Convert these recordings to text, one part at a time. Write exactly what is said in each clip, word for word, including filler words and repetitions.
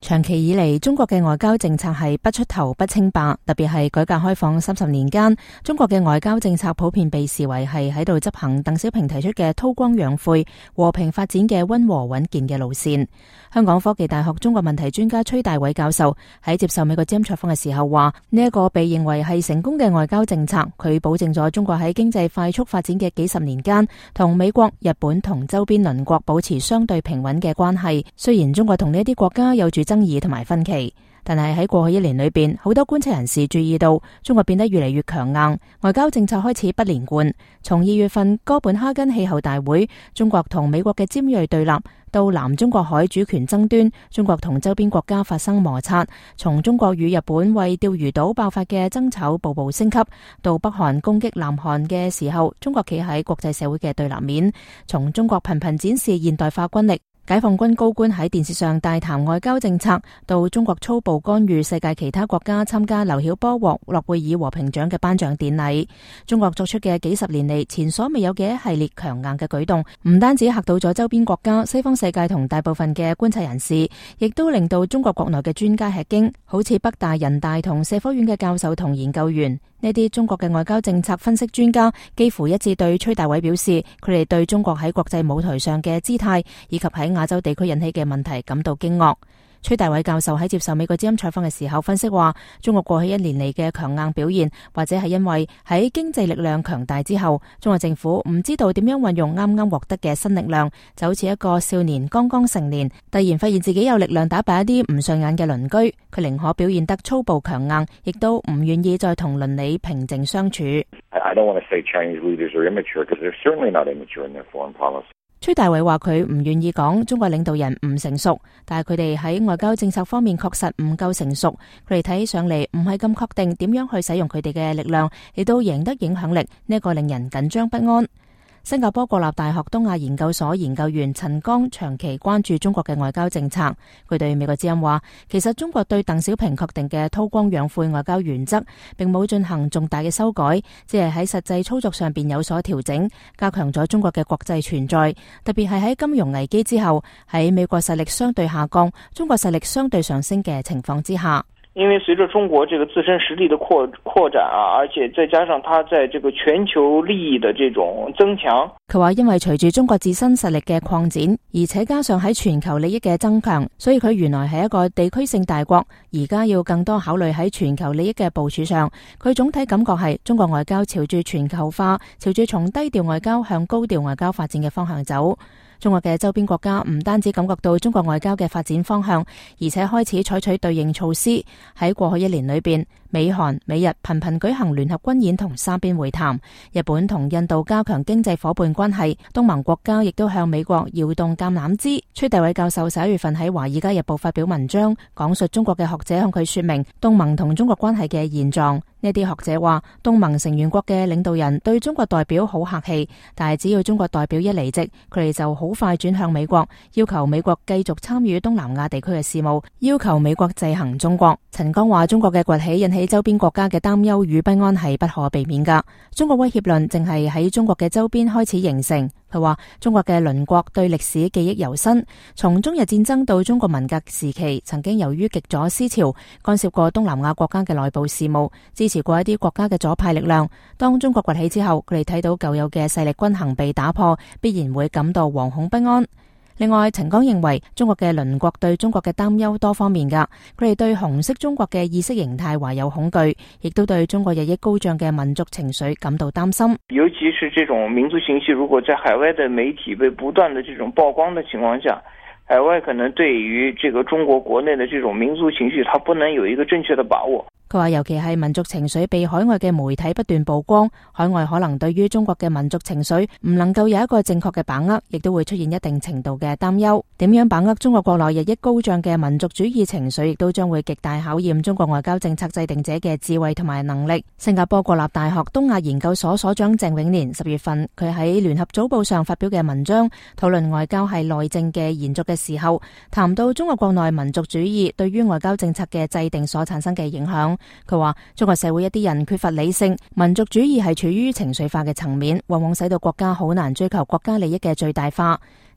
長期以嚟，中國嘅外交政策係不出頭不清白，特別係改革開放三十年間，中國嘅外交政策普遍被視為係喺度執行鄧小平提出嘅韜光養晦、和平發展嘅溫和穩健嘅路線。香港科技大學中國問題專家崔大偉教授喺接受美國之音採訪嘅時候話：呢一個被認為係成功嘅外交政策，佢保證咗中國喺經濟快速發展嘅幾十年間，同美國、日本同周邊鄰國保持相對平穩嘅關係。雖然中國同呢一啲國家有住爭議同埋分歧，但係喺過去一年裏邊，好多觀察人士注意到中國變得越嚟越強硬，外交政策開始不連貫。從二月份哥本哈根氣候大會，中國同美國嘅尖銳對立，到南中國海主權爭端，中國同周邊國家發生摩擦；從中國與日本為釣魚島爆發嘅爭吵步步升級，到北韓攻擊南韓嘅時候，中國企喺國際社會嘅對立面；從中國頻頻展示現代化軍力，解放軍高官喺電視上大談外交政策，到中國粗暴干預世界其他國家參加劉曉波獲諾貝爾和平獎嘅頒獎典禮，中國作出嘅幾十年嚟前所未有嘅一系列強硬嘅舉動，唔單止嚇到咗周邊國家、西方世界同大部分嘅觀察人士，亦都令到中國國內嘅專家吃驚，好似北大、人大同社科院嘅教授同研究員。呢啲中國嘅外交政策分析專家幾乎一致對崔大偉表示，佢哋對中國喺國際舞台上嘅姿態以及喺亞洲地區引起嘅問題感到驚愕。崔大偉教授喺接受美國之音採訪嘅時候分析話，中國過去一年嚟嘅強硬表現，或者係因為喺經濟力量強大之後，中國政府唔知道點樣運用啱啱獲得嘅新力量，就好似一個少年剛剛成年，突然發現自己有力量打敗一啲唔順眼嘅鄰居，佢寧可表現得粗暴強硬，亦都唔願意再同鄰里平靜相處。 I don't want to say Chinese leaders are immature, because they're certainly not immature in their foreign policy. 崔大偉話佢唔願意講中國領導人唔成熟，但係佢哋喺外交政策方面確實唔夠成熟，佢哋睇起上嚟唔係咁確定點樣去使用佢哋嘅力量，亦都贏得影響力，呢一個令人緊張不安。新加坡國立大學東亞研究所研究員陳剛長期關注中國嘅外交政策，佢對美國之音話，其實中國對鄧小平確定嘅韜光養晦外交原則並冇進行重大嘅修改，只係喺實際操作上邊有所調整，加強咗中國嘅國際存在，特別係喺金融危機之後，喺美國實力相對下降，中國實力相對上升嘅情況之下。 因為隨着中國這個自身實力的擴擴展啊，而且再加上它在這個全球利益的這種增強， 佢話因為隨住中國自身實力嘅擴展，而且加上喺全球利益嘅增強，所以佢原來係一個地區性大國，而家要更多考慮喺全球利益嘅部署上。佢總體感覺係中國外交朝住全球化，朝住從低調外交向高調外交發展嘅方向走。中國嘅周邊國家唔單止感覺到中國外交嘅發展方向，而且開始採取對應措施。喺過去一年裏邊，美韓美日頻頻舉行聯合軍演同三邊會談，日本同印度加強經濟夥伴關係，東盟國家亦都向美國搖動橄欖枝。崔大偉教授十一月份喺《華爾街日報》發表文章，講述中國嘅學者向佢說明東盟同中國關係嘅現狀。呢啲學者話，東盟成員國嘅領導人對中國代表好客氣，但係只要中國代表一離職，佢哋就好快轉向美國，要求美國繼續參與東南亞地區嘅事務，要求美國制衡中國。陳剛話，中國嘅崛起引起周邊國家嘅擔憂與不安係不可避免㗎。中國威脅論正係喺中國嘅周邊開始形成。佢話中國嘅鄰國對歷史記憶猶新，從中日戰爭到中國文革時期，曾經由於極左思潮干涉過東南亞國家嘅內部事務，支持過一啲國家嘅左派力量。當中國崛起之後，佢哋睇到舊有嘅勢力均衡被打破，必然會感到惶恐不安。另外，陳剛認為中國嘅鄰國對中國嘅擔憂多方面㗎，佢哋對紅色中國嘅意識形態懷有恐懼，亦都對中國日益高漲嘅民族情緒感到擔心。 尤其是這種民族情緒，如果在海外的媒體被不斷的這種曝光的情況下，海外可能對於這個中國國內的這種民族情緒，它不能有一個正確的把握。 佢話尤其係民族情緒被海外嘅媒體不斷曝光，海外可能對於中國嘅民族情緒唔能夠有一個正確嘅把握，亦都會出現一定程度嘅擔憂。點樣把握中國國內日益高漲嘅民族主義情緒，亦都將會極大考驗中國外交政策制定者嘅智慧同埋能力。新加坡國立大學東亞研究所所長鄭永年十月份佢喺聯合早報上發表嘅文章，討論外交係內政嘅延續嘅時候，談到中國國內民族主義對於外交政策嘅制定所產生嘅影響。佢話中國社會一啲人缺乏理性，民族主義係處於情緒化嘅層面，往往使到國家好難追求國家利益嘅最大化。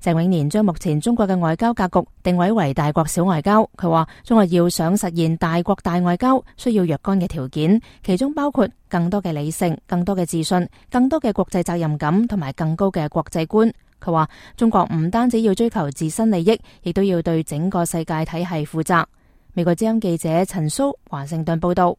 鄭永年將目前中國嘅外交格局定位為大國小外交。佢話中國要想實現大國大外交，需要若干嘅條件，其中包括更多嘅理性、更多嘅自信、更多嘅國際責任感同埋更高嘅國際觀。佢話中國唔單止要追求自身利益，亦都要對整個世界體系負責。美國之音記者陳蘇華盛頓報道。